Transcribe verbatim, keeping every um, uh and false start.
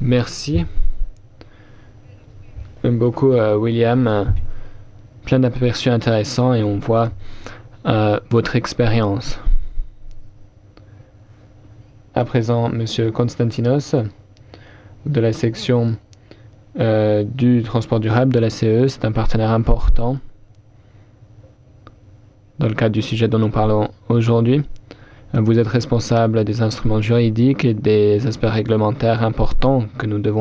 Merci. J'aime beaucoup euh, William. Euh, plein d'aperçus intéressants et on voit euh, votre expérience. À présent, Monsieur Konstantinos, de la section euh, du transport durable de la C E, c'est un partenaire important dans le cadre du sujet dont nous parlons aujourd'hui. Vous êtes responsable des instruments juridiques et des aspects réglementaires importants que nous devons